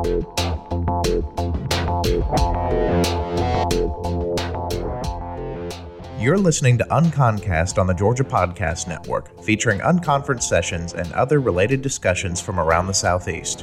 You're listening to UnConcast on the Georgia Podcast Network, featuring unconference sessions and other related discussions from around the Southeast.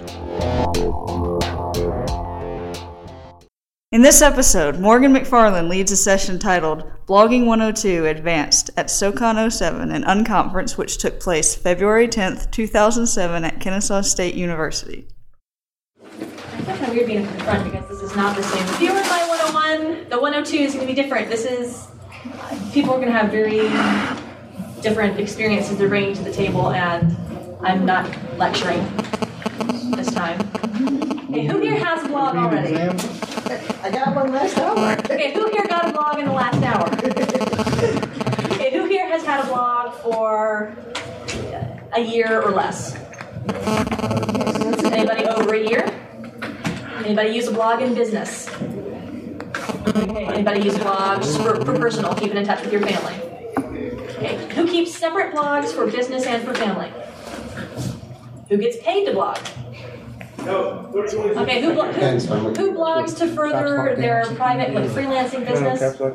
In this episode, Morgan McFarland leads a session titled Blogging 102 Advanced at SoCon 07, an unconference which took place February 10th, 2007 at Kennesaw State University. It's kind of weird being in the front because this is not the same. If you were in my 101, the 102 is going to be different. People are going to have very different experiences they're bringing to the table, and I'm not lecturing this time. Okay, who here has a blog already? I got one last hour. Okay, who here got a blog in the last hour? Okay, who here has had a blog for a year or less? Anybody over a year? Anybody use a blog in business? Okay, anybody use blogs for personal, keeping in touch with your family? Okay, who keeps separate blogs for business and for family? Who gets paid to blog? Okay, who blogs to further their private, freelancing business? Or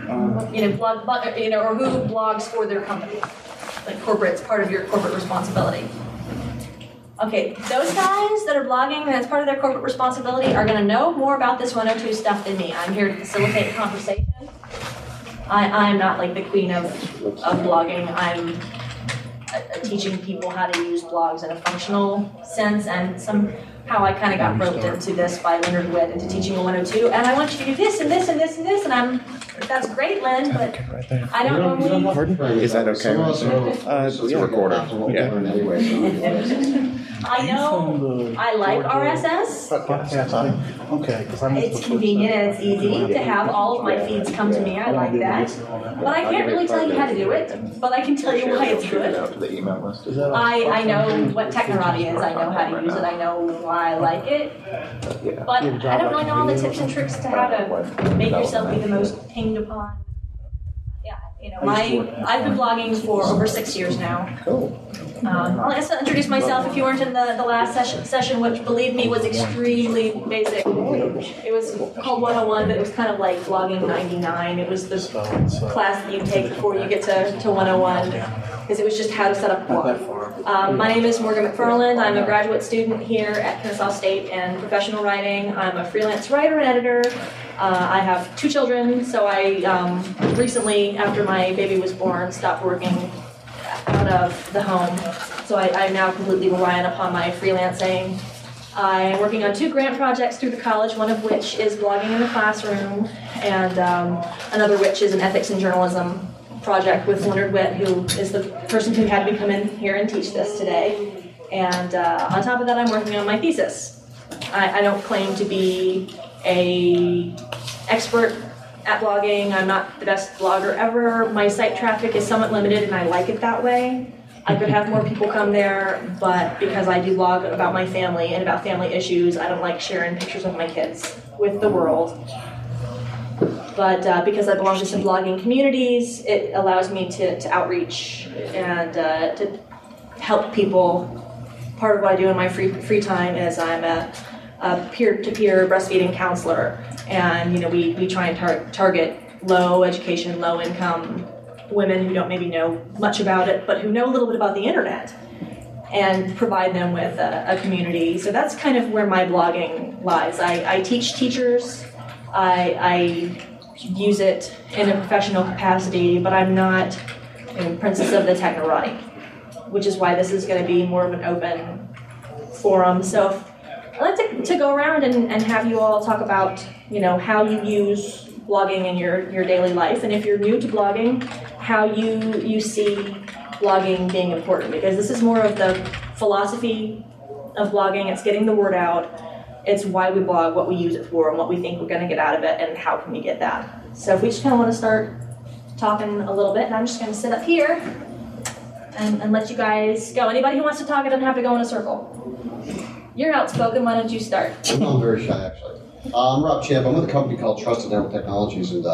who blogs for their company? Like corporate, it's part of your corporate responsibility. Okay, those guys that are blogging and that's part of their corporate responsibility are going to know more about this 102 stuff than me. I'm here to facilitate conversation. I'm not like the queen of blogging. I'm teaching people how to use blogs in a functional sense, and somehow I kind of got roped into this by Leonard Witt into teaching a 102, and I want you to do this and this and this and this, and that's great, Lynn, but I don't normally... Is that okay? It's a recorder. Yeah. I know I like RSS. Okay. It's convenient and it's easy to have all of my feeds come to me. I like that. But I can't really tell you how to do it, but I can tell you why it's good. I know what Technorati is. I know how to use it. I know why I like it. But I don't really know all the tips and tricks to how to make yourself be the most pinged upon. I've been blogging for over 6 years now. Cool. I'll just introduce myself if you weren't in the last session, which, believe me, was extremely basic. It was called 101, but it was kind of like blogging 99. It was the class that you take before you get to 101, because it was just how to set up a blog. My name is Morgan McFarland. I'm a graduate student here at Kennesaw State in professional writing. I'm a freelance writer and editor. I have 2 children, so I recently, after my baby was born, stopped working out of the home. So I'm now completely reliant upon my freelancing. I'm working on 2 grant projects through the college, one of which is blogging in the classroom, and another which is an ethics and journalism project with Leonard Witt, who is the person who had me come in here and teach this today. And on top of that, I'm working on my thesis. I don't claim to be an expert at blogging. I'm not the best blogger ever. My site traffic is somewhat limited, and I like it that way. I could have more people come there, but because I do blog about my family and about family issues, I don't like sharing pictures of my kids with the world. But because I belong to some blogging communities, it allows me to outreach and to help people. Part of what I do in my free time is I'm a peer-to-peer breastfeeding counselor, and we try and target low education, low income women who don't maybe know much about it, but who know a little bit about the internet, and provide them with a community. So that's kind of where my blogging lies. I teach teachers. I use it in a professional capacity, but I'm not princess of the Technorati, which is why this is going to be more of an open forum. So I'd like to go around and have you all talk about, how you use blogging in your daily life, and if you're new to blogging, how you see blogging being important, because this is more of the philosophy of blogging. It's getting the word out. It's why we blog, what we use it for, and what we think we're going to get out of it, and how can we get that. So if we just kind of want to start talking a little bit, and I'm just going to sit up here and let you guys go. Anybody who wants to talk, it doesn't have to go in a circle. You're outspoken. Why don't you start? I'm very shy, actually. I'm Rob Champ. I'm with a company called Trusted Network Technologies, and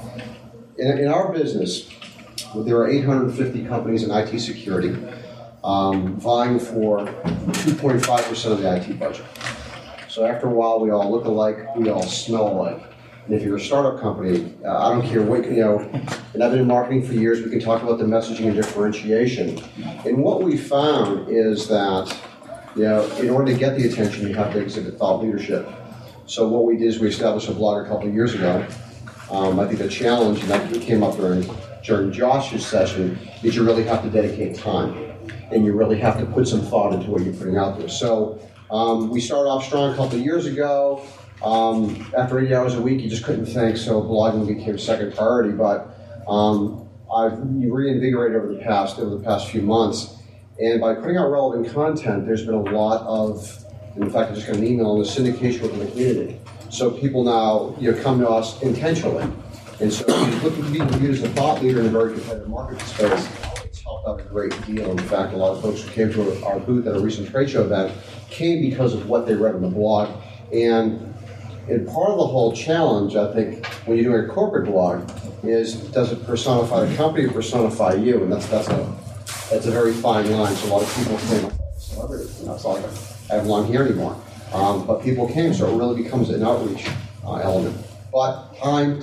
in our business, there are 850 companies in IT security vying for 2.5% of the IT budget. So after a while, we all look alike, we all smell alike. And if you're a startup company, I don't care what, and I've been in marketing for years, we can talk about the messaging and differentiation. And what we found is that, in order to get the attention, you have to exhibit thought leadership. So what we did is we established a blog a couple of years ago. I think the challenge, and that came up during Josh's session, is you really have to dedicate time. And you really have to put some thought into what you're putting out there. So we started off strong a couple of years ago. After 80 hours a week, you just couldn't think, so blogging became second priority. But I've reinvigorated over the past few months, and by putting out relevant content, there's been a lot of, in fact, I just got an email on the syndication within the community. So people now come to us intentionally, and so looking to be viewed as a thought leader in a very competitive market space. It's helped out a great deal. In fact, a lot of folks who came to our booth at a recent trade show event came because of what they read on the blog. And part of the whole challenge, I think, when you're doing a corporate blog, is does it personify the company or personify you? And that's a very fine line. So a lot of people think, celebrity, it's like I have long hair anymore. But people came, so it really becomes an outreach element. But time,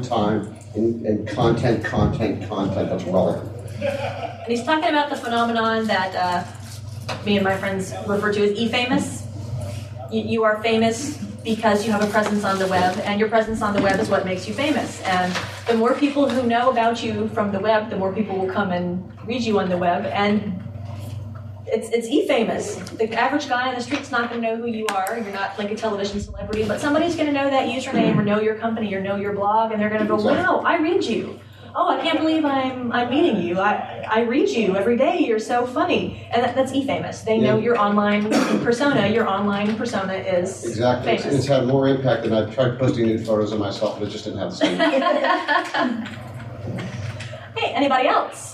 and content that's relevant. And he's talking about the phenomenon that me and my friends refer to as e-famous. You are famous because you have a presence on the web, and your presence on the web is what makes you famous. And the more people who know about you from the web, the more people will come and read you on the web. And it's e-famous. The average guy on the street's not going to know who you are. You're not like a television celebrity, but somebody's going to know that username or know your company or know your blog, and they're going to go, wow, I read you. Oh, I can't believe I'm meeting you. I read you every day. You're so funny. And that's e-famous. They know your online persona. Your online persona is exactly. famous. It's had more impact than I've tried posting nude photos of myself, but it just didn't have the same. Hey, anybody else?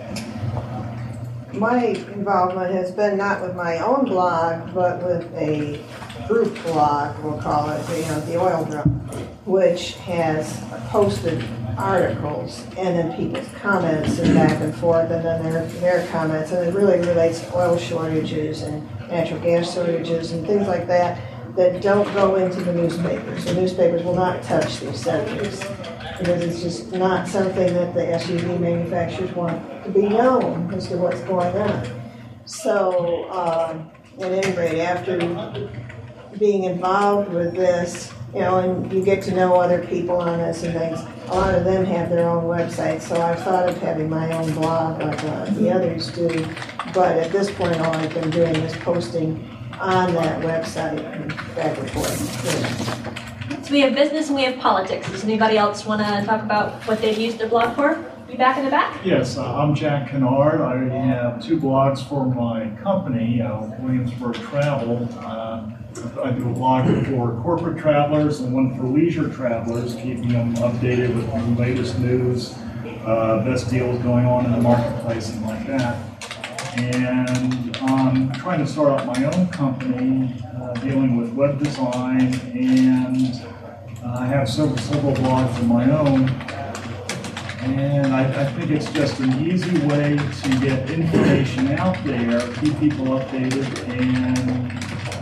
My involvement has been not with my own blog, but with a group blog, we'll call it, the Oil Drum, which has posted articles and then people's comments and back and forth, and then their comments, and it really relates to oil shortages and natural gas shortages and things like that don't go into the newspapers. The newspapers will not touch these subjects because it's just not something that the SUV manufacturers want to be known as to what's going on. So, at any rate, after being involved with this, and you get to know other people on this and things, a lot of them have their own websites, so I've thought of having my own blog like the others do, but at this point all I've been doing is posting on that website and back and forth. So we have business and we have politics. Does anybody else want to talk about what they've used their blog for? You back in the back? Yes, I'm Jack Kennard. I have two blogs for my company, Williamsburg Travel. I do a blog for corporate travelers and one for leisure travelers, keeping them updated with the latest news, best deals going on in the marketplace and like that. And I'm trying to start up my own company dealing with web design, and I have several blogs of my own. And I think it's just an easy way to get information out there, keep people updated, and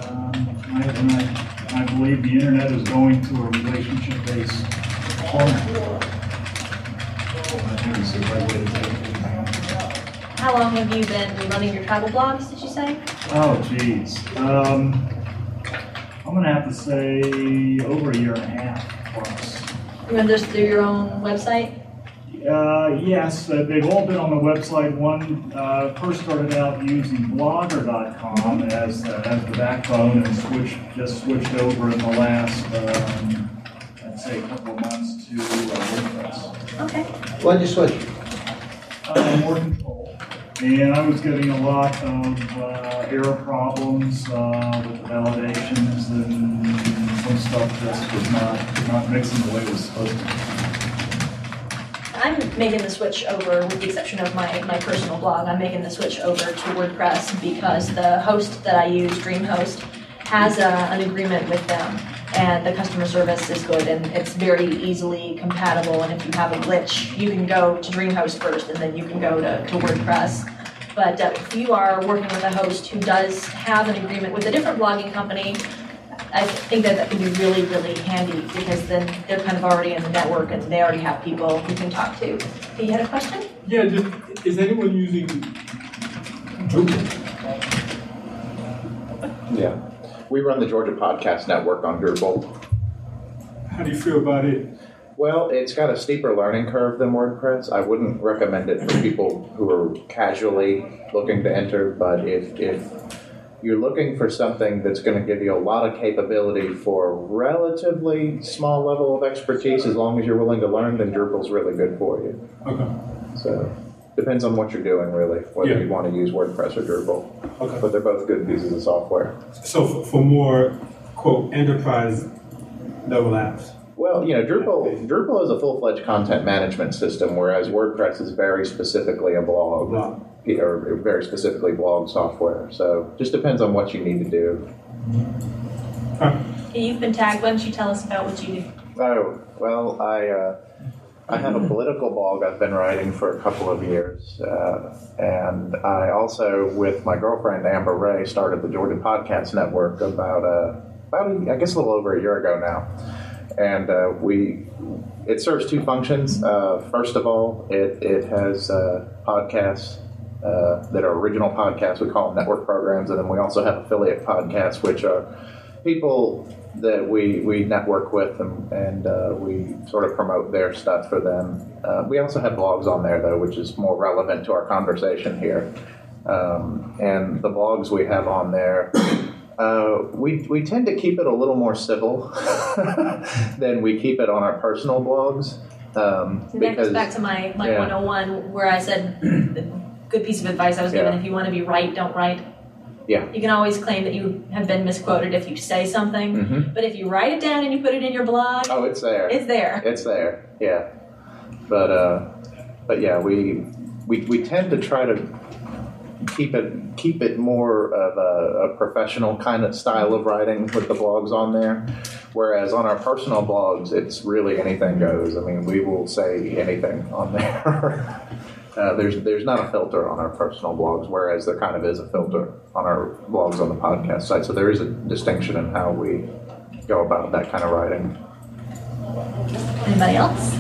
I believe the internet is going to a relationship-based format. I think it's the right way to take it. How long have you been running your travel blogs, did you say? Oh, geez. I'm going to have to say over a year and a half plus. You run those through your own website? Yes, they've all been on the website. One first started out using Blogger.com as the backbone, and switched over in the last, I'd say, a couple of months to WordPress. Okay. Why'd you switch? More control. And I was getting a lot of error problems with the validations, and some stuff just was not mixing the way it was supposed to. I'm making the switch over, with the exception of my personal blog, I'm making the switch over to WordPress because the host that I use, DreamHost, has an agreement with them, and the customer service is good, and it's very easily compatible, and if you have a glitch, you can go to DreamHost first, and then you can go to WordPress. But if you are working with a host who does have an agreement with a different blogging company, I think that could be really, really handy because then they're kind of already in the network and they already have people who can talk to. You had a question? Yeah, is anyone using Drupal? Yeah. We run the Georgia Podcast Network on Drupal. How do you feel about it? Well, it's got a steeper learning curve than WordPress. I wouldn't recommend it for people who are casually looking to enter, but if you're looking for something that's going to give you a lot of capability for a relatively small level of expertise, as long as you're willing to learn, then Drupal's really good for you. Okay. So, depends on what you're doing, really, whether you want to use WordPress or Drupal. Okay. But they're both good pieces of software. So for more, quote, enterprise level apps? Well, Drupal is a full-fledged content management system, whereas WordPress is very specifically a blog, or very specifically blog software. So just depends on what you need to do. You've been tagged. Why don't you tell us about what you do? Oh, well, I have a political blog I've been writing for a couple of years, and I also, with my girlfriend Amber Ray, started the Georgia Podcast Network about I guess a little over a year ago now. And it serves two functions. First of all, it has podcasts that are original podcasts. We call them network programs. And then we also have affiliate podcasts, which are people that we network with and we sort of promote their stuff for them. We also have blogs on there, though, which is more relevant to our conversation here. And the blogs we have on there... we tend to keep it a little more civil than we keep it on our personal blogs. That goes back to my 101 where I said the good piece of advice I was given, if you want to be right, don't write. Yeah. You can always claim that you have been misquoted if you say something, but if you write it down and you put it in your blog... Oh, it's there. It's there. It's there, yeah. But yeah, we tend to try to keep it more of a professional kind of style of writing with the blogs on there, whereas on our personal blogs it's really anything goes. I mean, we will say anything on there. There's not a filter on our personal blogs, whereas there kind of is a filter on our blogs on the podcast site, so there is a distinction in how we go about that kind of writing. Anybody else?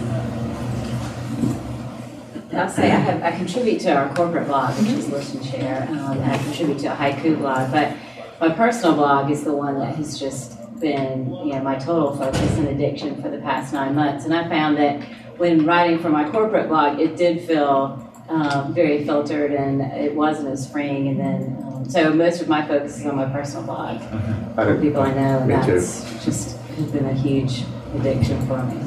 I'll say I contribute to our corporate blog, which is Listen Share, and I contribute to a haiku blog, but my personal blog is the one that has just been my total focus and addiction for the past 9 months. And I found that when writing for my corporate blog, it did feel very filtered and it wasn't as freeing. And then, so most of my focus is on my personal blog for people I know, and that's just has been a huge addiction for me.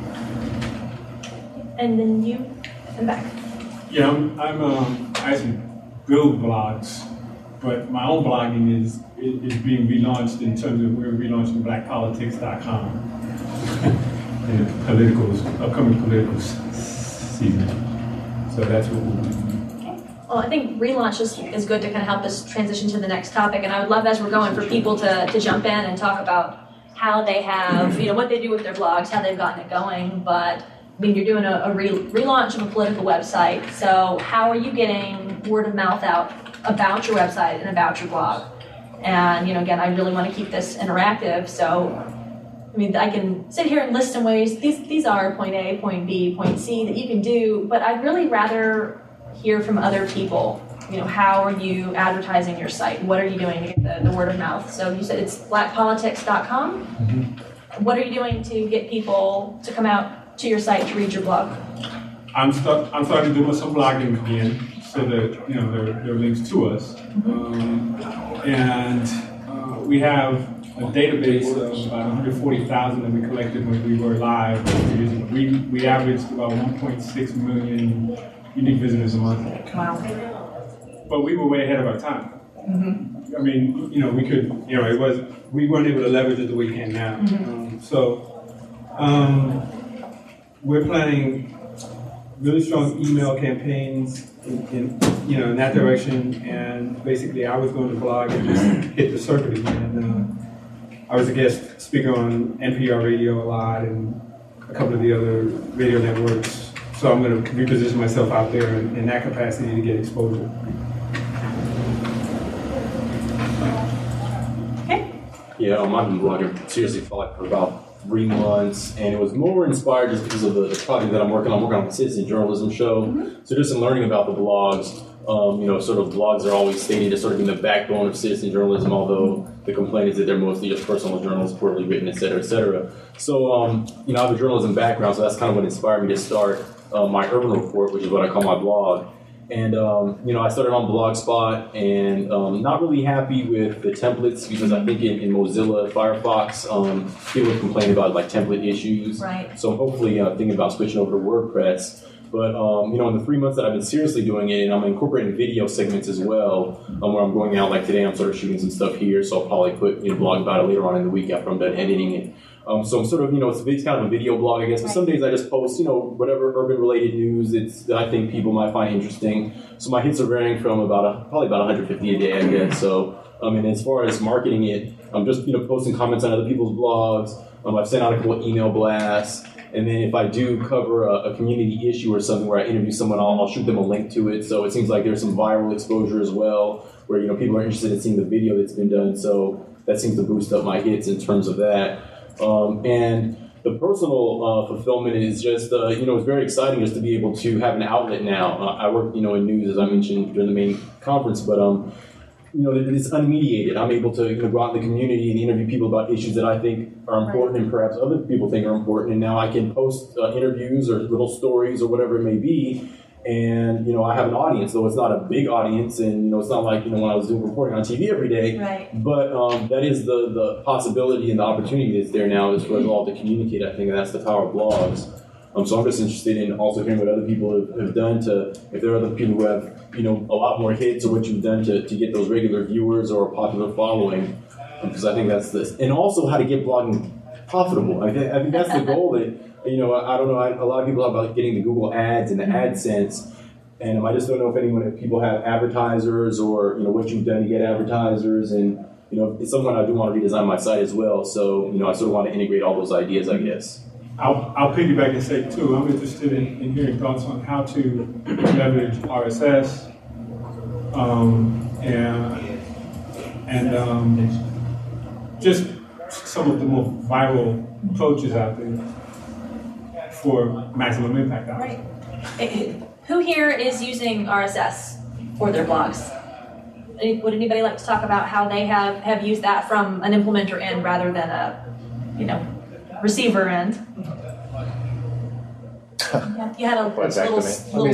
And then you... and back. Yeah, I actually build blogs, but my own blogging is being relaunched in terms of we're relaunching blackpolitics.com in the upcoming political season. So that's what we'll do. Okay. Well, I think relaunch is good to kind of help us transition to the next topic, and I would love as we're going for people to jump in and talk about how they have, what they do with their blogs, how they've gotten it going, but I mean, you're doing a relaunch of a political website, so how are you getting word of mouth out about your website and about your blog? And, again, I really want to keep this interactive, so, I mean, I can sit here and list some ways. These are point A, point B, point C that you can do, but I'd really rather hear from other people. How are you advertising your site? What are you doing to get the word of mouth? So you said it's blackpolitics.com. What are you doing to get people to come out to your site to read your blog? I'm starting to do some blogging again, so that there are links to us, and we have a database of about 140,000 that we collected when we were live. We averaged about 1.6 million unique visitors a month. Wow! But we were way ahead of our time. I mean, we could, we weren't able to leverage it the way we can now. We're planning really strong email campaigns in that direction, and basically I was going to blog and just hit the circuit again. I was a guest speaker on NPR radio a lot and a couple of the other radio networks, so I'm going to reposition myself out there in that capacity to get exposure. Okay. Yeah, I've been blogging seriously for about 3 months, and it was more inspired just because of the project that I'm working on. I'm working on a citizen journalism show, so just in learning about the blogs, sort of blogs are always stated as sort of being the backbone of citizen journalism, although the complaint is that they're mostly just personal journals, poorly written, et cetera, et cetera. So, I have a journalism background, so that's kind of what inspired me to start my urban report, which is what I call my blog. And, I started on Blogspot, and not really happy with the templates, because I think in Mozilla Firefox, people complain about like template issues. Right. So hopefully thinking about switching over to WordPress. But, in the 3 months that I've been seriously doing it, and I'm incorporating video segments as well, where I'm going out, like today I'm sort of shooting some stuff here, so I'll probably put blog about it later on in the week after I'm done editing it. So I'm sort of, it's kind of a video blog, I guess, but some days I just post, whatever urban-related news that I think people might find interesting. So my hits are varying from probably about 150 a day, I guess. So, and as far as marketing it, I'm just, posting comments on other people's blogs. I've sent out a couple of email blasts. And then if I do cover a community issue or something where I interview someone, I'll shoot them a link to it. So it seems like there's some viral exposure as well, where people are interested in seeing the video that's been done. So that seems to boost up my hits in terms of that. And the personal fulfillment is just, it's very exciting just to be able to have an outlet now. I work, in news, as I mentioned during the main conference, but it's unmediated. I'm able to go out in the community and interview people about issues that I think are important and perhaps other people think are important. And now I can post interviews or little stories or whatever it may be. And, I have an audience, though it's not a big audience. And, it's not like, when I was doing reporting on TV every day. Right. But that is the possibility and the opportunity that's there now is for us all to communicate, I think. And that's the power of blogs. So I'm just interested in also hearing what other people have done if there are other people who have, a lot more hits or what you've done to get those regular viewers or a popular following. Because I think that's this. And also how to get blogging profitable. I think that's the goal that, I don't know, a lot of people talk about getting the Google ads and the AdSense. And I just don't know if people have advertisers or, what you've done to get advertisers. And, it's something I do want to redesign my site as well. So, I sort of want to integrate all those ideas, I guess. I'll piggyback and say, too, I'm interested in hearing thoughts on how to leverage RSS and just some of the more viral approaches out there for maximum impact. Right. Who here is using RSS for their blogs? Would anybody like to talk about how they have used that from an implementer end rather than a, receiver end? You had a little smile.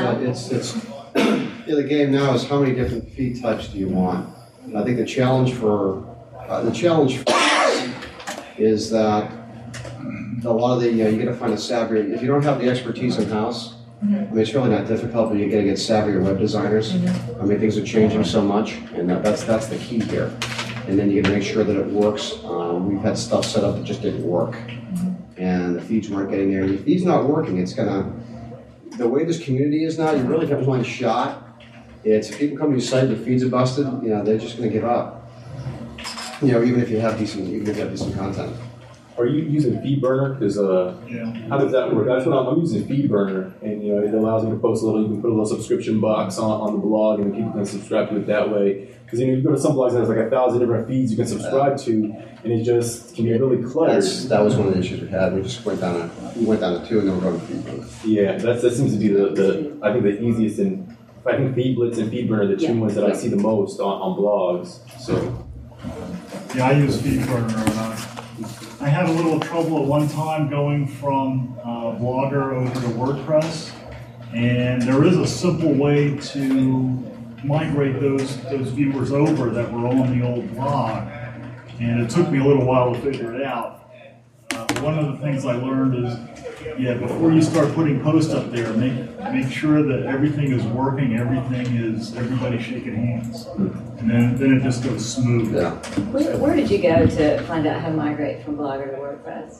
The game now is how many different feed types do you want? And I think the challenge for us is that a lot of you got to find a savvy. If you don't have the expertise in house, it's really not difficult, but you got to get savvier web designers. Things are changing so much, and that's the key here. And then you got to make sure that it works. We've had stuff set up that just didn't work, and the feeds weren't getting there. If the feed's not working, the way this community is now, you really have one shot. If people come to your site, the feeds are busted, they're just going to give up. Even if you have decent content. Are you using FeedBurner? Because how does that work? That's what I'm using, FeedBurner, and it allows me to post a little. You can put a little subscription box on the blog, and people can subscribe to it that way. Because you go to some blogs and there's like 1,000 different feeds you can subscribe to, and it just can be really cluttered. That was one of the issues we had. We just went down to 2, and then we're going to FeedBurner. Yeah, that seems to be I think the easiest, and I think FeedBlitz and FeedBurner are the two ones that I see the most on blogs. So yeah, I use FeedBurner, and I had a little trouble at one time going from Blogger over to WordPress, and there is a simple way to migrate those viewers over that were on the old blog, and it took me a little while to figure it out. One of the things I learned is, before you start putting posts up there, make sure that everything is working, everybody shaking hands, and then it just goes smooth. Yeah. Where did you go to find out how to migrate from Blogger to WordPress?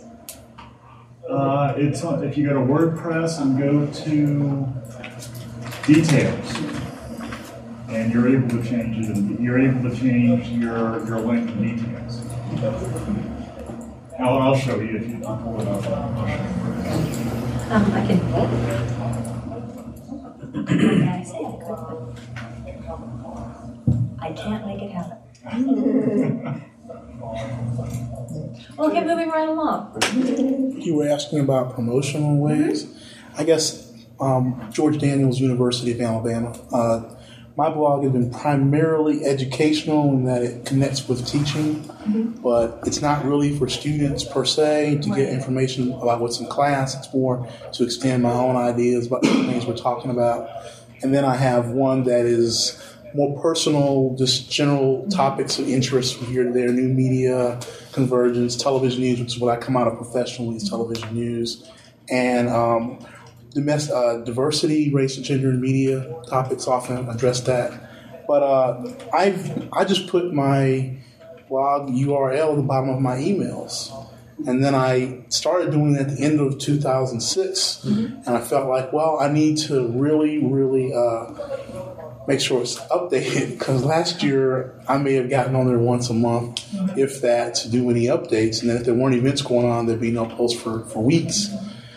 If you go to WordPress and go to details, and you're able to change it, and you're able to change your link and details. I'll show you if you pull it up. I can. I say I could, but I can't make it happen. Okay, moving right along. You were asking about promotional ways. I guess George Daniels University of Alabama. My blog has been primarily educational in that it connects with teaching, but it's not really for students per se to get information about what's in class. It's more to expand my own ideas about the things we're talking about. And then I have one that is more personal, just general topics of interest from here to there, new media, convergence, television news, which is what I come out of professionally, is television news, and diversity, race, and gender in media topics often address that. But I just put my blog URL at the bottom of my emails. And then I started doing it at the end of 2006. And I felt like, well, I need to really make sure it's updated, because last year I may have gotten on there once a month, if that, to do any updates. And then if there weren't events going on, there'd be no posts for weeks.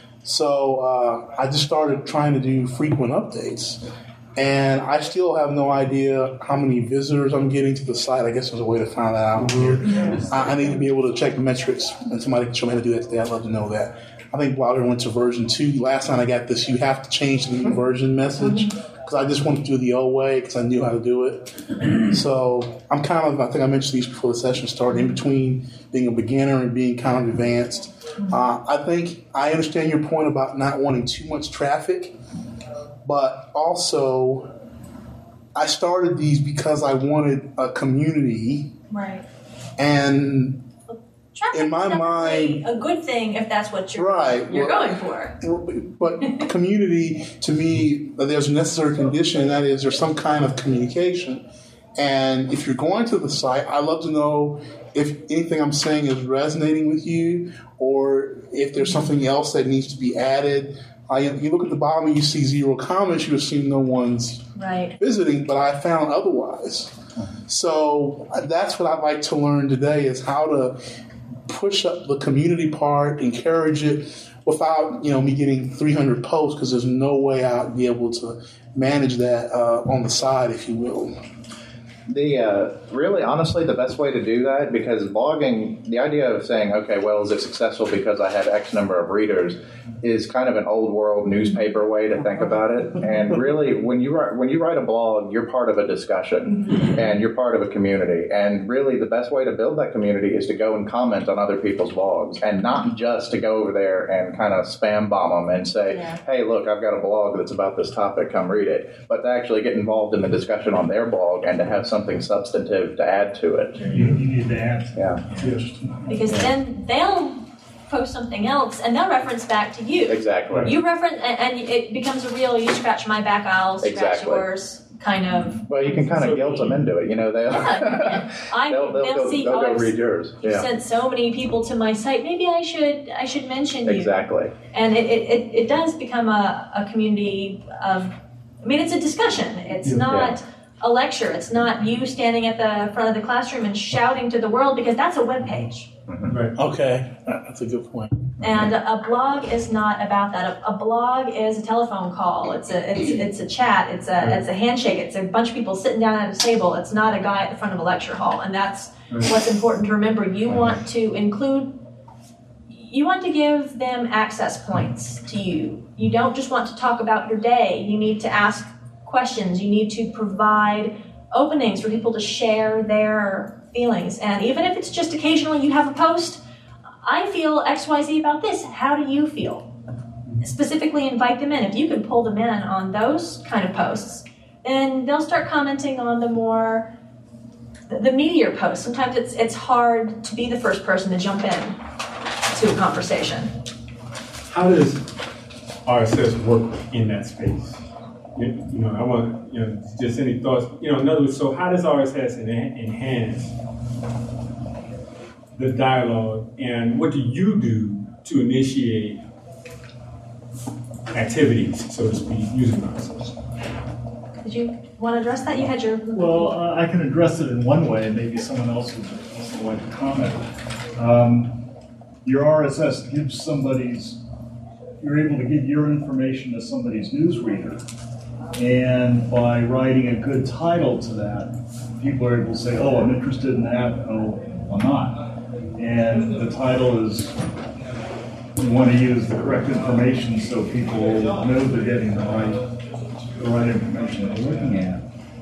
So I just started trying to do frequent updates. And I still have no idea how many visitors I'm getting to the site. I guess there's a way to find that out here. I need to be able to check the metrics, and somebody can show me how to do that today. I'd love to know that. I think Blogger went to version 2. Last time I got this, you have to change the new version message, because I just wanted to do it the old way because I knew how to do it. So I'm kind of, I think I mentioned these before the session started, in between being a beginner and being kind of advanced. I think I understand your point about not wanting too much traffic, but also I started these because I wanted a community. Right. And traffic in my mind, a good thing if that's what you're going for. But community, to me, there's a necessary condition, and that is there's some kind of communication. And if you're going to the site, I'd love to know if anything I'm saying is resonating with you, or if there's something else that needs to be added. You look at the bottom and you see 0 comments, you assume no one's visiting, but I found otherwise. So that's what I'd like to learn today, is how to push up the community part, encourage it, without me getting 300 posts, because there's no way I'd be able to manage that on the side, if you will. Really, honestly, the best way to do that, because blogging, the idea of saying, okay, well, is it successful because I had X number of readers, is kind of an old world newspaper way to think about it. And really, when you write a blog, you're part of a discussion and you're part of a community. And really, the best way to build that community is to go and comment on other people's blogs, and not just to go over there and kind of spam bomb them and say, hey, look, I've got a blog that's about this topic, come read it. But to actually get involved in the discussion on their blog and to have something substantive to add to it. You need to add. Yeah. Because then they'll post something else and they'll reference back to you. Exactly. You reference, and it becomes a real, you scratch my back, I'll scratch yours kind of. Well, you can kind of guilt them into it. They'll go read yours. You sent so many people to my site. Maybe I should mention you. Exactly. And it does become a community of. It's a discussion. It's not a lecture. It's not you standing at the front of the classroom and shouting to the world, because that's a web page. Right. Okay, that's a good point. And a blog is not about that. A blog is a telephone call. It's a chat. It's a handshake. It's a bunch of people sitting down at a table. It's not a guy at the front of a lecture hall. And that's what's important to remember. You want to give them access points to you. You don't just want to talk about your day. You need to ask questions. You need to provide openings for people to share their feelings. And even if it's just occasionally you have a post, I feel XYZ about this. How do you feel? Specifically invite them in. If you can pull them in on those kind of posts, then they'll start commenting on the meatier posts. Sometimes it's hard to be the first person to jump in to a conversation. How does RSS work in that space? I want, just any thoughts. In other words, so how does RSS enhance the dialogue, and what do you do to initiate activities, so to speak, using RSS? Did you want to address that? You had your... Well, I can address it in one way, and maybe someone else would also like to comment. Your RSS gives you're able to give your information to somebody's newsreader. And by writing a good title to that, people are able to say, oh, I'm interested in that, oh, I'm not. and the title is, you want to use the correct information so people know they're getting the right information they're looking at.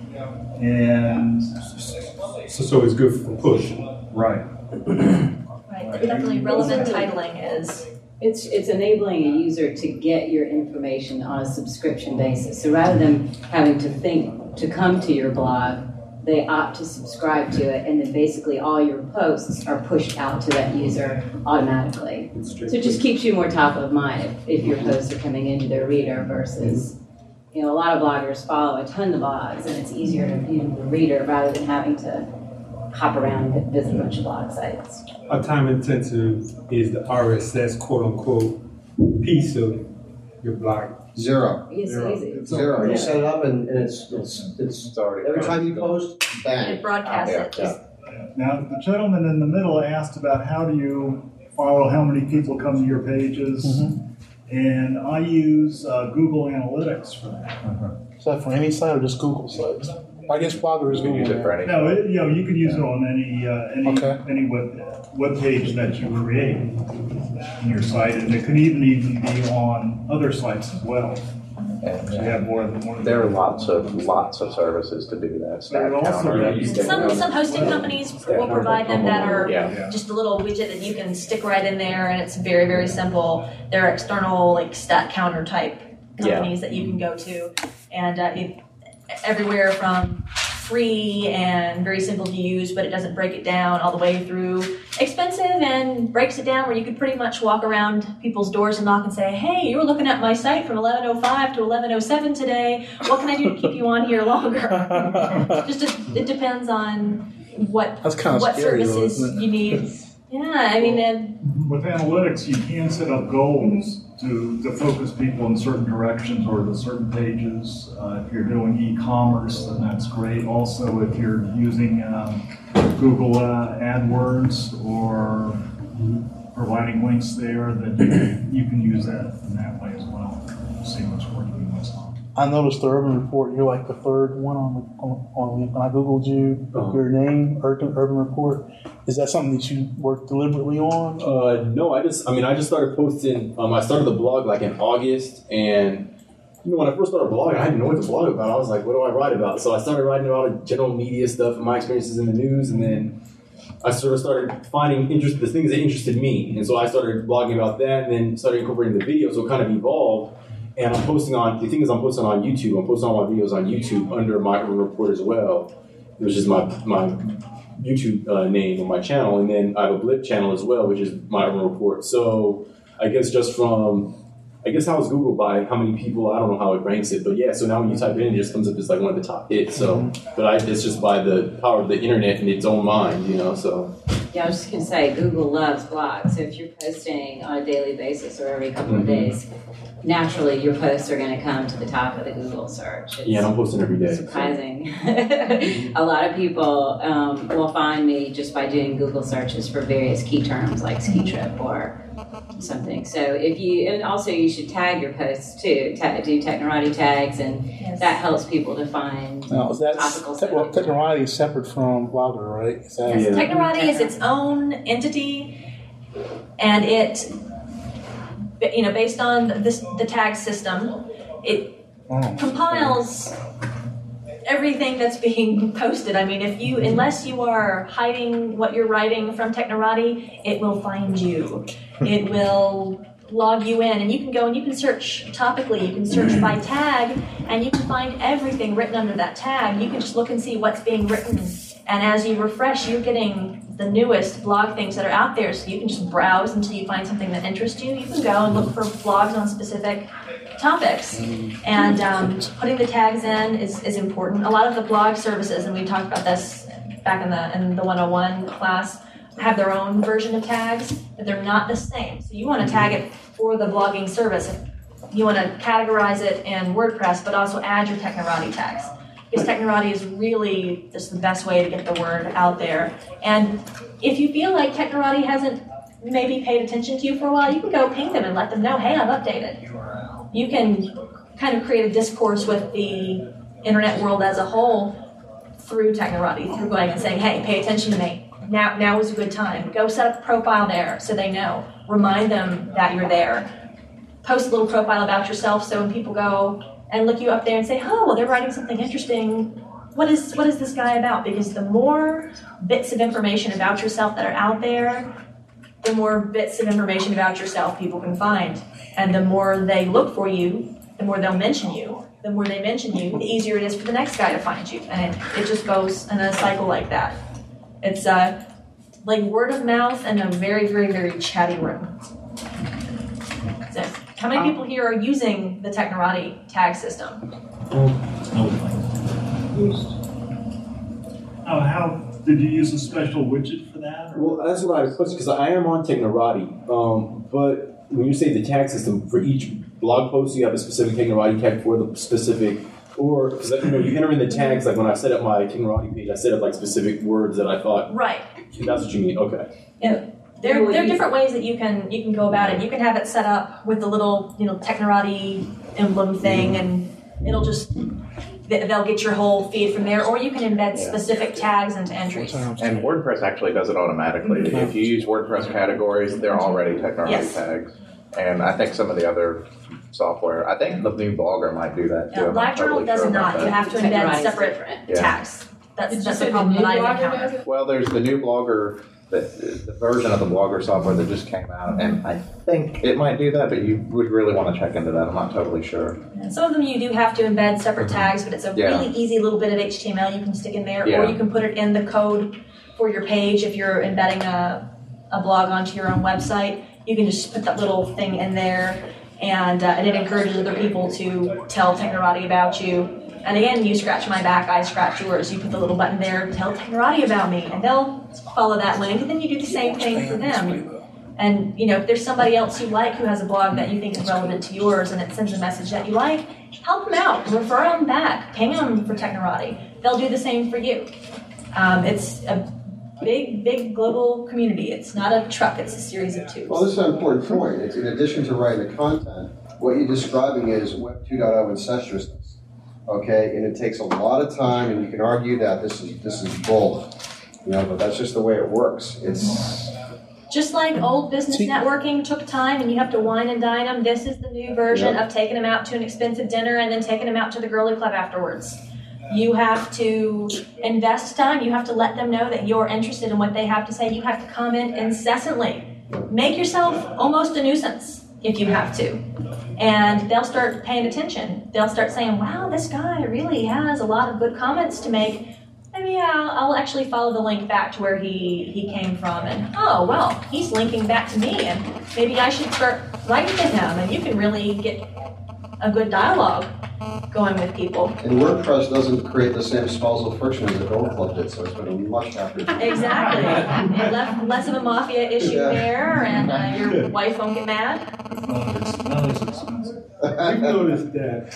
And so it's good for push. right. Right, definitely relevant titling is. It's enabling a user to get your information on a subscription basis. So rather than having to think to come to your blog, they opt to subscribe to it, and then basically all your posts are pushed out to that user automatically. So it just keeps you more top of mind if your posts are coming into their reader versus, a lot of bloggers follow a ton of blogs, and it's easier to view the reader rather than having to hop around and visit a bunch of blog sites. How time intensive is the RSS quote unquote piece of your blog? Zero. It's easy. Zero. You set it up and it's already every time you post, bang. It broadcasts it. Just Now, the gentleman in the middle asked about how do you follow how many people come to your pages, and I use Google Analytics for that. Is that for any site or just Google sites? I guess Blogger is Google. Use it for anything. No, you can use it on any web page that you create in your site, and it can even be on other sites as well. And, So you have more than there are lots of services to do that. Stack some hosting companies will provide them that are Yeah. just a little widget that you can stick right in there, and it's very, very simple. There are external like stat counter type companies that you can go to, and everywhere from free and very simple to use, but it doesn't break it down all the way through expensive and breaks it down where you could pretty much walk around people's doors and knock and say, hey, you were looking at my site from 11:05 to 11:07 today. What can I do to keep you on here longer? It depends on what scary, services though, you need. Yeah, I mean, with analytics, you can set up goals to focus people in certain directions or to certain pages. If you're doing e-commerce, then that's great. Also, if you're using Google AdWords or providing links there, then you can use that in that way as well. See what's working and what's not. I noticed the Urban Report. You're like the third one on when I googled you, your name, Urban Report. Is that something that you worked deliberately on? No, I just started posting. I started the blog like in August, and when I first started blogging, I didn't know what to blog about. I was like, what do I write about? So I started writing about general media stuff and my experiences in the news, and then I sort of started finding the things that interested me, and so I started blogging about that, and then started incorporating the video. So it kind of evolved. And I'm posting on YouTube. I'm posting all my videos on YouTube under my Urban Report as well, which is my YouTube name on my channel. And then I have a Blip channel as well, which is my Urban Report. So I guess how it's Googled by how many people, I don't know how it ranks it. But yeah, so now when you type it in, it just comes up as like one of the top hits. So, it's just by the power of the internet and its own mind, so. Yeah, I was just going to say, Google loves blogs. So if you're posting on a daily basis or every couple of days, naturally your posts are going to come to the top of the Google search. And I'm posting every day. Surprising. A lot of people will find me just by doing Google searches for various key terms like ski trip or something. So and also you should tag your posts too. Do Technorati tags, and that helps people to find topical stuff. Well, Technorati is separate from Blogger, right? Technorati is its own entity, and it, based on the tag system, it compiles everything that's being posted. I mean, unless you are hiding what you're writing from Technorati, it will find you. It will log you in, and you can go and you can search topically. You can search by tag, and you can find everything written under that tag. You can just look and see what's being written, and as you refresh, you're getting the newest blog things that are out there, so you can just browse until you find something that interests you. You can go and look for blogs on specific topics, and putting the tags in is important. A lot of the blog services, and we talked about this back in the 101 class, have their own version of tags, but they're not the same. So you want to tag it for the blogging service. You want to categorize it in WordPress, but also add your Technorati tags. Because Technorati is really just the best way to get the word out there. And if you feel like Technorati hasn't maybe paid attention to you for a while, you can go ping them and let them know, hey, I've updated. You can kind of create a discourse with the internet world as a whole through Technorati, through going and saying, hey, pay attention to me. now is a good time. Go set up a profile there so they know. Remind them that you're there. Post a little profile about yourself so when people go and look you up there and say, oh, well, they're writing something interesting. What is this guy about? Because the more bits of information about yourself that are out there, the more bits of information about yourself people can find. And the more they look for you, the more they'll mention you. The more they mention you, the easier it is for the next guy to find you. And it just goes in a cycle like that. It's like word of mouth in a very, very, very chatty room. So, how many people here are using the Technorati tag system? How did you use a special widget for that? Well, that's what I was questioning, because I am on Technorati, but when you say the tag system, for each blog post you have a specific Technorati tag for the specific, or, because you enter in the tags, like when I set up my Technorati page, I set up like specific words that I thought. Right. That's what you mean, okay. Yeah. There are different ways that you can go about it. You can have it set up with the little, Technorati emblem thing, and it'll just, they'll get your whole feed from there, or you can embed specific tags into entries. And WordPress actually does it automatically. If you use WordPress categories, they're already Technorati tags. And I think some of the other software, I think the new Blogger might do that too. LiveJournal does not. You have to embed separate tags. That's the problem that I've encountered. Well, there's the new Blogger, the version of the Blogger software that just came out, and I think it might do that, but you would really want to check into that. I'm not totally sure. And some of them you do have to embed separate tags, but it's a really easy little bit of HTML you can stick in there, or you can put it in the code for your page if you're embedding a blog onto your own website. You can just put that little thing in there, and it encourages other people to tell Technorati about you. And again, you scratch my back, I scratch yours. You put the little button there, tell Technorati about me, and they'll follow that link, and then you do the same thing for them. And if there's somebody else you like who has a blog that you think is relevant to yours, and it sends a message that you like, help them out, refer them back, ping them for Technorati. They'll do the same for you. It's a big global community. It's not a truck, it's a series of tubes. Well, this is an important point. It's in addition to writing the content, what you're describing is Web 2.0 incestuousness. Okay, and it takes a lot of time, and you can argue that this is bull, but that's just the way it works. It's just like old business networking took time, and you have to wine and dine them. This is the new version of taking them out to an expensive dinner and then taking them out to the girly club afterwards. You have to invest time. You have to let them know that you're interested in what they have to say. You have to comment incessantly. Make yourself almost a nuisance if you have to. And they'll start paying attention. They'll start saying, wow, this guy really has a lot of good comments to make. Maybe I'll actually follow the link back to where he came from. And, oh, well, he's linking back to me. And maybe I should start writing to him. And you can really get a good dialogue going with people. And WordPress doesn't create the same spousal friction as the Gold Club did, so it's been a much happier. Exactly. It left less of a mafia issue there, and your wife won't get mad. It's not as expensive. We've noticed that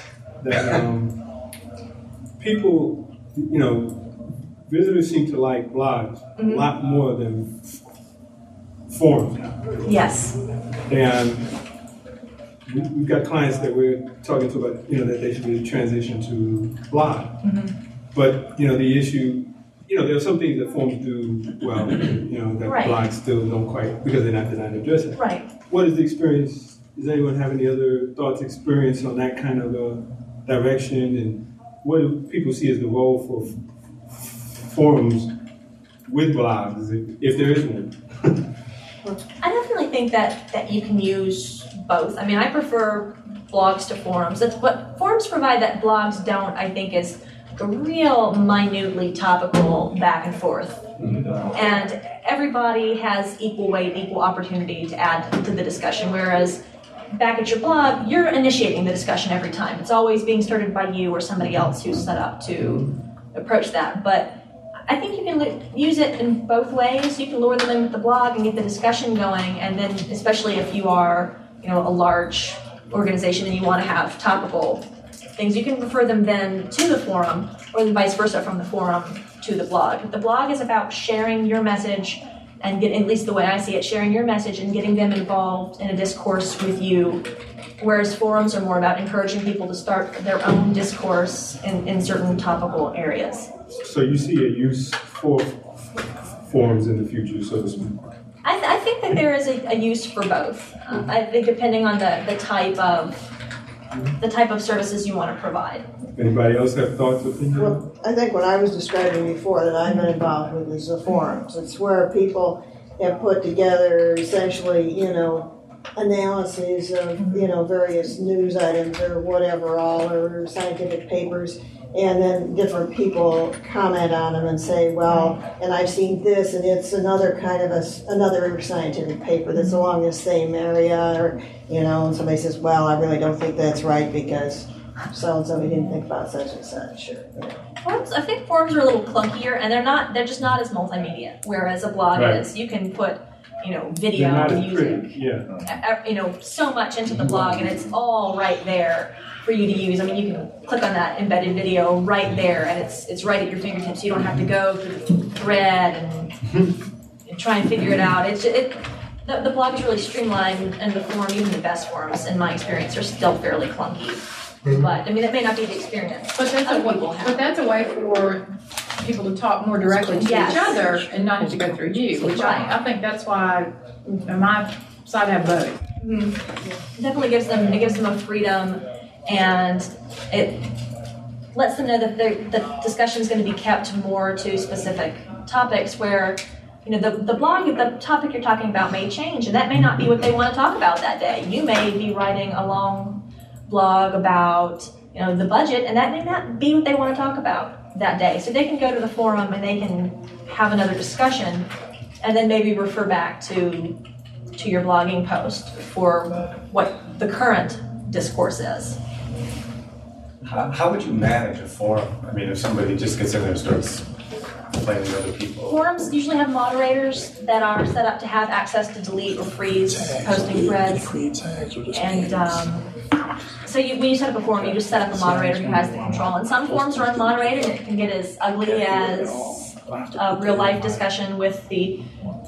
people, visitors seem to like blogs a lot more than forums now. Yes. And we've got clients that we're talking to about, that they should really transition to blog. But, the issue, there are some things that forums do well, that blogs still don't quite, because they're not designed to address it. Right. What is the experience? Does anyone have any other thoughts, experience on that kind of direction? And what do people see as the role for forums with blogs, if there is one? I definitely think that you can use both. I mean, I prefer blogs to forums. That's what forums provide that blogs don't, I think, is a real minutely topical back and forth. And everybody has equal weight, equal opportunity to add to the discussion, whereas back at your blog, you're initiating the discussion every time. It's always being started by you or somebody else who's set up to approach that. But I think you can use it in both ways. You can lure them in with the blog and get the discussion going, and then especially if you are, a large organization and you want to have topical things, you can refer them then to the forum, or then vice versa from the forum to the blog. The blog is about sharing your message and at least the way I see it, sharing your message and getting them involved in a discourse with you, whereas forums are more about encouraging people to start their own discourse in certain topical areas. So you see a use for forums in the future, so to speak? I think that there is a use for both. I think depending on the type of services you want to provide. Anybody else have thoughts or opinions? Well, I think what I was describing before that I've been involved with is the forums. It's where people have put together essentially, analyses of, various news items or whatever or scientific papers, and then different people comment on them and say, well, and I've seen this, and it's another kind of another scientific paper that's along the same area, or, and somebody says, well, I really don't think that's right because so-and-so didn't think about such and such. Forums, I think forums are a little clunkier, and they're just not as multimedia, whereas a blog is. You can put video, music, so much into the blog, and it's all right there for you to use. I mean, you can click on that embedded video right there, and it's right at your fingertips. You don't have to go through the thread and try and figure it out. The blog is really streamlined, and the forum, even the best forums, in my experience, are still fairly clunky. But I mean, that may not be the experience. But that's a way for people to talk more directly to each other and not have to go through you. Which I think that's why on my side I have both. It definitely gives them a freedom, and it lets them know that the discussion is going to be kept more to specific topics. Where the blog, the topic you're talking about may change, and that may not be what they want to talk about that day. You may be writing a long blog about the budget, and that may not be what they want to talk about that day. So they can go to the forum and they can have another discussion, and then maybe refer back to your blogging post for what the current discourse is. How would you manage a forum? I mean, if somebody just gets in there and starts playing with other people. Forums usually have moderators that are set up to have access to delete or freeze posting threads. And so when you set up a forum, you just set up a moderator who has the control. And some forums are unmoderated, and it can get as ugly as a real life discussion with the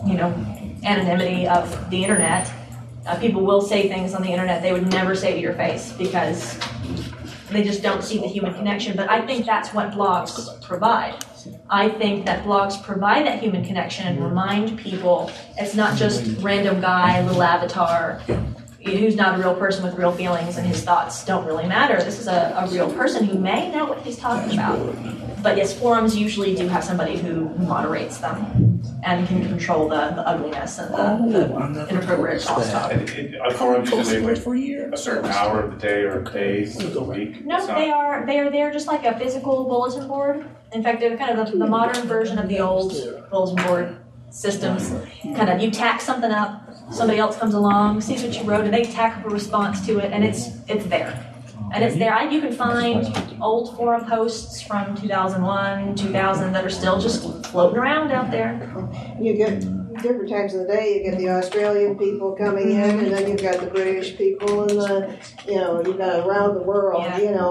anonymity of the internet. People will say things on the internet they would never say to your face because they just don't see the human connection. But I think that's what blogs provide. I think that blogs provide that human connection and remind people it's not just random guy, little avatar, who's not a real person with real feelings and his thoughts don't really matter. This is a real person who may know what he's talking about. But yes, forums usually do have somebody who moderates them and can control the ugliness and the inappropriate crosstalk. Are forums usually a certain hour of the day or days of the week? No, they are there just like a physical bulletin board. In fact, they're kind of the modern version of the old bulletin board systems. Kind of you tack something up, somebody else comes along, sees what you wrote, and they tack up a response to it, and it's there. And it's there. You can find old forum posts from 2001, 2000 that are still just floating around out there. You get different times of the day. You get the Australian people coming in, and then you've got the British people, and you've got around the world,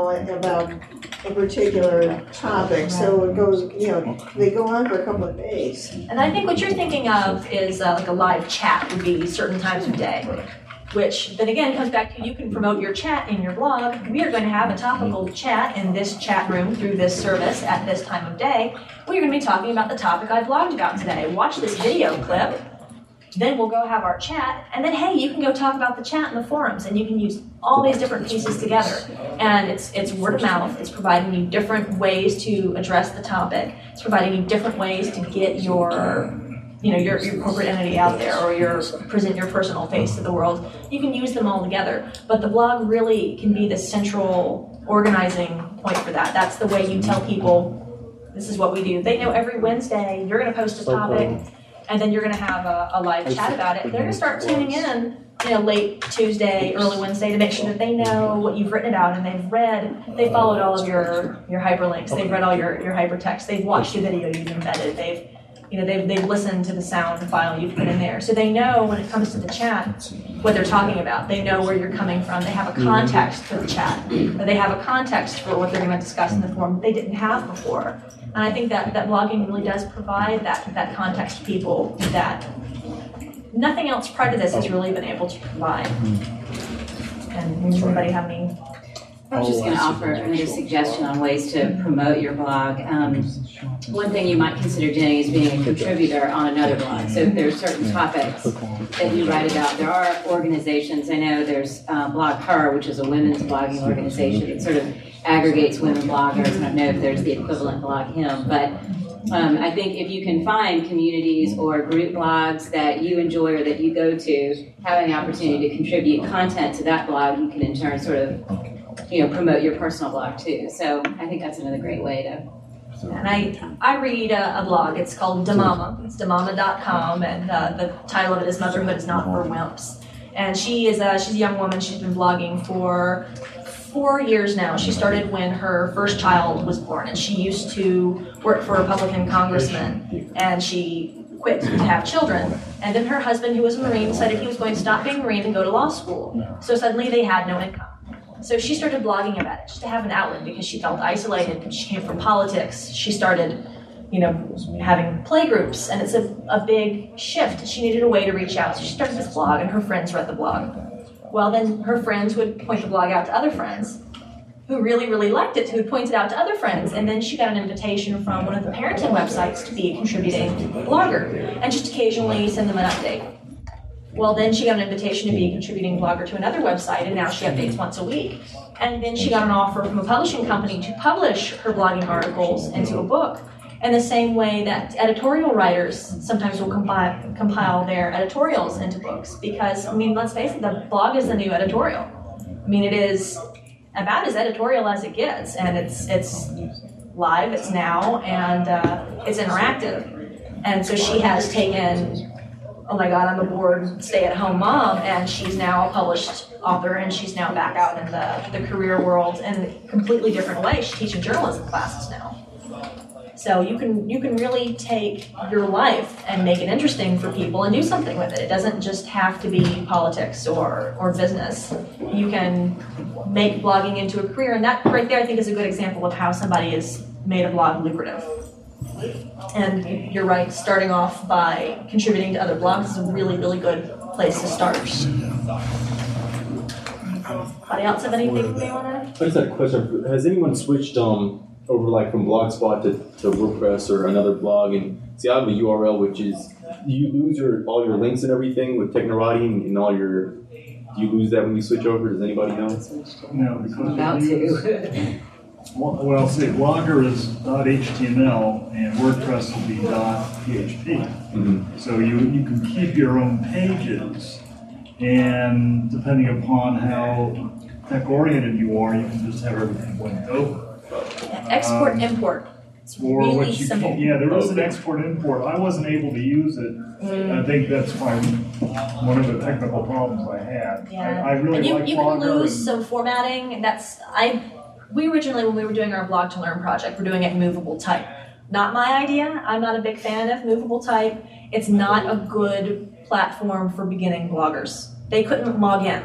about a particular topic. So it goes, they go on for a couple of days. And I think what you're thinking of is like a live chat would be certain times of day. Which then again comes back to you can promote your chat in your blog. We are going to have a topical chat in this chat room through this service at this time of day. We're going to be talking about the topic I blogged about today. Watch this video clip. Then we'll go have our chat. And then, hey, you can go talk about the chat in the forums. And you can use all these different pieces together. And it's word of mouth. It's providing you different ways to address the topic. It's providing you different ways to get your corporate entity out there, or present your personal face to the world. You can use them all together, but the blog really can be the central organizing point for that. That's the way you tell people, this is what we do. They know every Wednesday you're going to post a topic, and then you're going to have a live chat about it. They're going to start tuning in, late Tuesday, early Wednesday, to make sure that they know what you've written about, and they followed all of your hyperlinks, they've read all your hypertext, they've watched the video you've embedded, they've listened to the sound file you've put in there. So they know when it comes to the chat what they're talking about. They know where you're coming from. They have a context for the chat. Or they have a context for what they're going to discuss in the forum that they didn't have before. And I think that blogging really does provide that context to people that nothing else prior to this has really been able to provide. And does anybody have any I was just going to offer another suggestion on ways to promote your blog. One thing you might consider doing is being a contributor on another blog. So if there are certain topics that you write about, there are organizations. I know there's Blog Her, which is a women's blogging organization that sort of aggregates women bloggers. I don't know if there's the equivalent Blog Him, but I think if you can find communities or group blogs that you enjoy or that you go to, having the opportunity to contribute content to that blog, you can in turn sort of promote your personal blog too. So I think that's another great way to. And I read a blog. It's called Damama. It's damama.com, and the title of it is Motherhood is Not for Wimps. And she's a young woman. She's been blogging for 4 years now. She started when her first child was born, and she used to work for a Republican congressman, and she quit to have children. And then her husband, who was a Marine, decided he was going to stop being a Marine and go to law school. So suddenly they had no income. So she started blogging about it just to have an outlet because she felt isolated. She came from politics. She started, having play groups, and it's a big shift. She needed a way to reach out. So she started this blog, and her friends read the blog. Well, then her friends would point the blog out to other friends who really, really liked it, who would point it out to other friends. And then she got an invitation from one of the parenting websites to be a contributing blogger and just occasionally send them an update. Well, then she got an invitation to be a contributing blogger to another website, and now she updates once a week. And then she got an offer from a publishing company to publish her blogging articles into a book, in the same way that editorial writers sometimes will compile their editorials into books. Because, let's face it, the blog is the new editorial. It is about as editorial as it gets, and it's live, it's now, and it's interactive. And so she has taken, oh my God, I'm a bored stay-at-home mom, and she's now a published author, and she's now back out in the career world in a completely different way. She's teaching journalism classes now. So you can really take your life and make it interesting for people and do something with it. It doesn't just have to be politics or business. You can make blogging into a career, and that right there I think is a good example of how somebody has made a blog lucrative. And you're right, starting off by contributing to other blogs is a really, really good place to start. Anybody else have anything they want to? I just had a question. Has anyone switched over from Blogspot to WordPress or another blog? And see, I have a URL, which is, do you lose all your links and everything with Technorati and all your? Do you lose that when you switch over? Does anybody know? No, because well, see, Blogger is .html and WordPress will be .php. Mm-hmm. So you can keep your own pages, and depending upon how tech-oriented you are, you can just have everything linked over. Export, import. It's really simple. There is an export-import. I wasn't able to use it. I think that's one of the technical problems I had. Yeah. I really like Blogger. You can lose some formatting. We originally, when we were doing our Blog to Learn project, we're doing it in movable type. Not my idea. I'm not a big fan of movable type. It's not a good platform for beginning bloggers. They couldn't log in.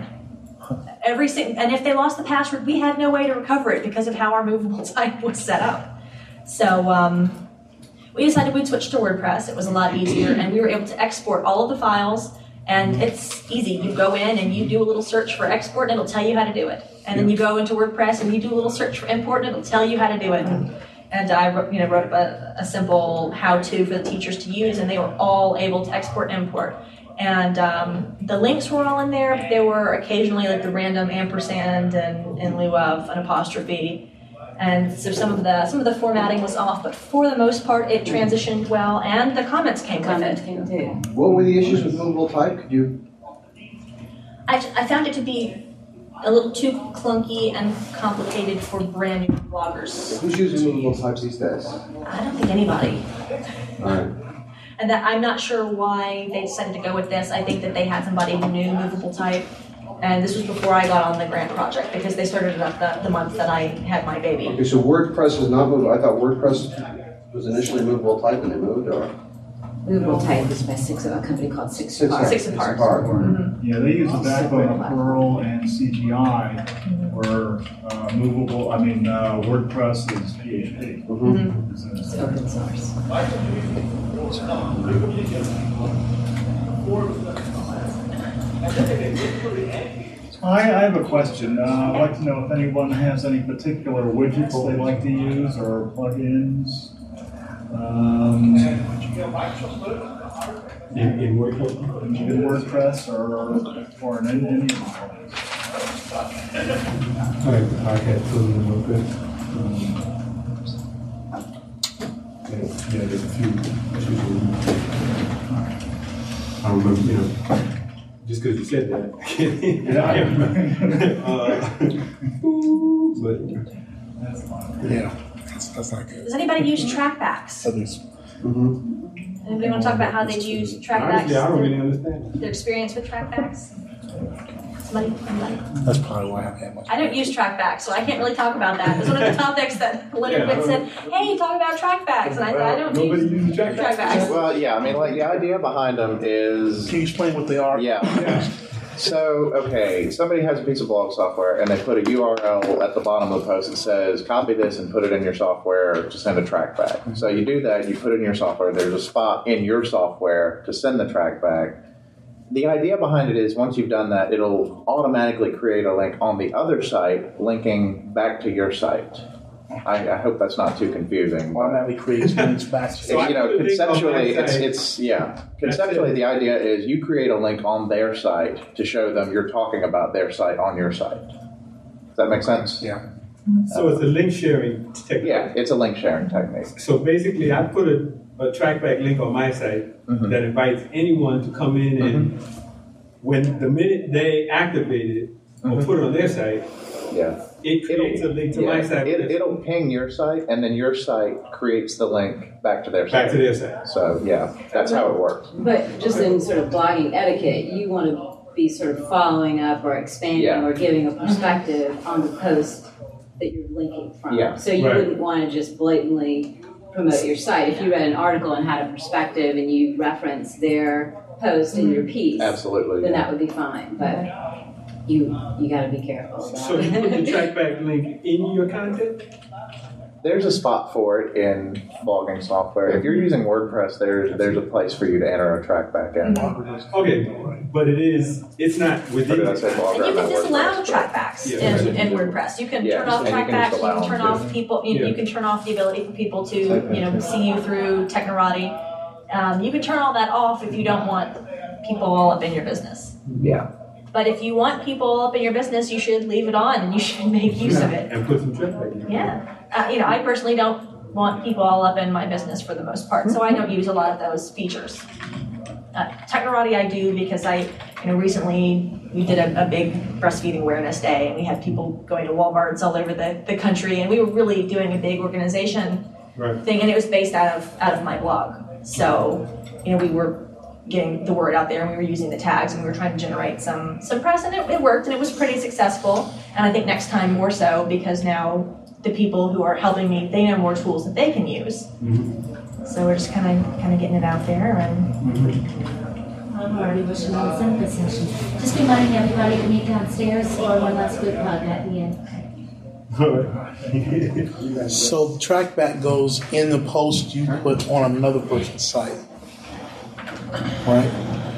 And if they lost the password, we had no way to recover it because of how our movable type was set up. So we decided we'd switch to WordPress. It was a lot easier, and we were able to export all of the files. And it's easy. You go in and you do a little search for export, and it'll tell you how to do it. And then you go into WordPress and you do a little search for import, and it'll tell you how to do it. And I wrote up a simple how-to for the teachers to use, and they were all able to export and import. And the links were all in there, but there were occasionally the random ampersand and in lieu of an apostrophe. And so some of the formatting was off, but for the most part, it transitioned well, and the comments came with it. What were the issues with movable type? Could you? I found it to be a little too clunky and complicated for brand new bloggers. Who's using movable types these days? I don't think anybody. All right. And that I'm not sure why they decided to go with this. I think that they had somebody who knew movable type. And this was before I got on the grant project because they started it up the month that I had my baby. Okay, so WordPress is not movable. I thought WordPress was initially movable type and they moved, or? Movable type is by a company called Six Apart. Six Apart. Mm-hmm. Yeah, they use the backbone of Perl and CGI, where WordPress is PHP. Mm-hmm. It's open source. I have a question. I'd like to know if anyone has any particular widgets they like to use or plugins. In WordPress? In WordPress or in any of the I like the podcast tools in WordPress. Yeah, there's a few. I don't remember, just because you said that. But yeah, that's not good. Does anybody use trackbacks? Anybody want to talk about how they use trackbacks? Honestly, I don't really understand. Their experience with trackbacks? Somebody? That's probably why I haven't had much. I don't use trackbacks, so I can't really talk about that. It's one of the topics that Leonard Witt said, hey, talk about trackbacks. And I said, I don't use trackbacks. Well, yeah, I mean, like the idea behind them is. Can you explain what they are? Yeah. So, okay, somebody has a piece of blog software and they put a URL at the bottom of the post that says, copy this and put it in your software to send a trackback. So you do that, you put it in your software, there's a spot in your software to send the trackback. The idea behind it is once you've done that, it'll automatically create a link on the other site linking back to your site. I hope that's not too confusing. Automatically creates links back to conceptually, conceptually the idea is you create a link on their site to show them you're talking about their site on your site. Does that make sense? Yeah. So it's a link sharing technique. Yeah, it's a link sharing technique. So basically, I put a trackback link on my site that invites anyone to come in and when the minute they activate it or put it on their site, it creates a link to my site. It'll ping your site, and then your site creates the link back to their site. Back to their site. So, yeah, that's how it works. But just in sort of blogging etiquette, you want to be sort of following up or expanding or giving a perspective on the post that you're linking from. Yeah. So you wouldn't want to just blatantly promote your site. If you read an article and had a perspective and you reference their post in your piece, absolutely, then that would be fine. But you got to be careful. So you put the trackback link in your content? There's a spot for it in blogging software. If you're using WordPress, there's a place for you to enter a trackback in. Okay, but it's not within. Did I say blogger? And you can disallow trackbacks in WordPress. You can turn off trackbacks. You can turn off people. You can turn off the ability for people to see you through Technorati. You can turn all that off if you don't want people all up in your business. Yeah. But if you want people all up in your business, you should leave it on and you should make use of it. And put some trackback in. Yeah. I personally don't want people all up in my business for the most part, so I don't use a lot of those features. Technorati I do because recently we did a big breastfeeding awareness day and we had people going to Walmarts all over the country and we were really doing a big organization thing and it was based out of my blog. So, we were getting the word out there and we were using the tags and we were trying to generate some press and it worked and it was pretty successful. And I think next time more so because now the people who are helping me, they know more tools that they can use. So we're just kind of getting it out there and I'm already wishing on the Zenith session. Just reminding everybody to meet downstairs for one last good hug at the end. So the trackback goes in the post you put on another person's site, right?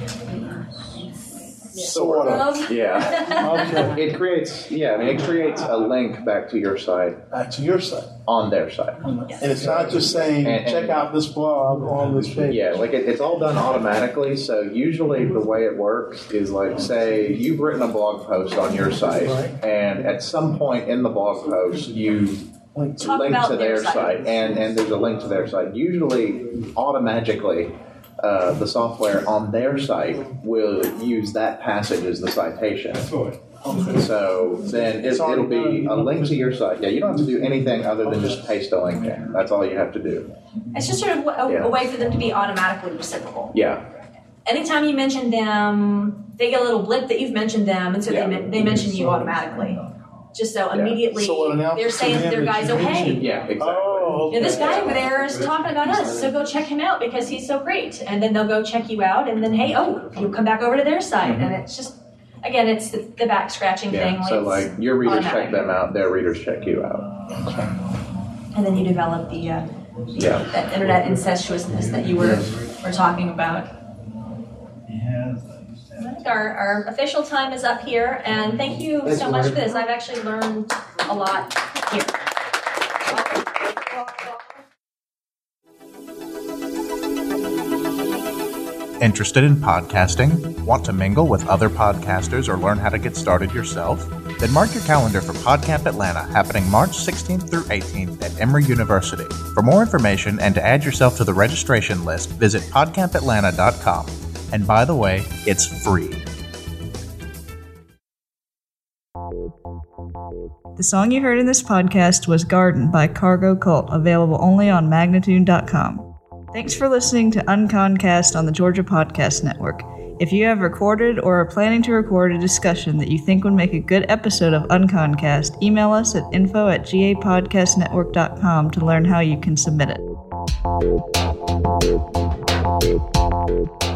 Sort of. Yeah. Okay. It creates a link back to your site. Back to your site. On their site. And it's not just saying, check out this blog on this page. Yeah, it's all done automatically. So usually the way it works is like, say you've written a blog post on your site, and at some point in the blog post you link to their site, and there's a link to their site. Usually, automatically, the software on their site will use that passage as the citation. So then it'll be a link to your site. Yeah, you don't have to do anything other than just paste a link in. That's all you have to do. It's just sort of a way for them to be automatically reciprocal. Yeah. Anytime you mention them, they get a little blip that you've mentioned them, and so they mention you automatically. Just so immediately they're saying to their guys, hey, yeah, exactly. This guy over there is talking about us, so go check him out because he's so great. And then they'll go check you out, and then, hey, you'll come back over to their site. And it's just, again, it's the back scratching thing. So your readers check them out, their readers check you out. And then you develop that internet incestuousness that you were talking about. Our official time is up here, and thank you Thanks, so much for Morgan. this. I've actually learned a lot here. Interested in podcasting? Want to mingle with other podcasters or learn how to get started yourself? Then mark your calendar for PodCamp Atlanta, happening March 16th through 18th at Emory University. For more information and to add yourself to the registration list, visit podcampatlanta.com. And by the way, it's free. The song you heard in this podcast was Garden by Cargo Cult, available only on Magnitude.com. Thanks for listening to Unconcast on the Georgia Podcast Network. If you have recorded or are planning to record a discussion that you think would make a good episode of Unconcast, email us at info@gapodcastnetwork.com to learn how you can submit it.